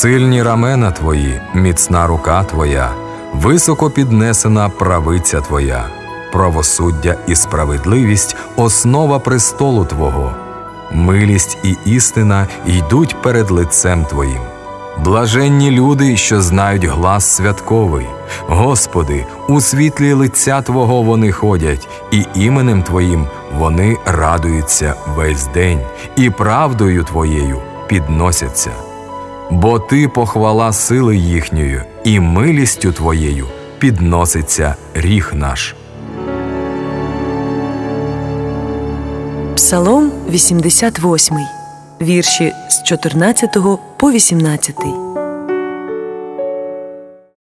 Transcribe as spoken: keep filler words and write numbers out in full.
Сильні рамена твої, міцна рука твоя, високо піднесена правиця твоя. Правосуддя і справедливість – основа престолу Твого. Милість і істина йдуть перед лицем Твоїм. Блаженні люди, що знають глас святковий. Господи, у світлі лиця Твого вони ходять, і іменем Твоїм вони радуються весь день, і правдою Твоєю підносяться. Бо Ти похвала сили їхньої, і милістю Твоєю підноситься ріг наш. Псалом вісімдесят восьмий, вірші з чотирнадцятого по вісімнадцятий.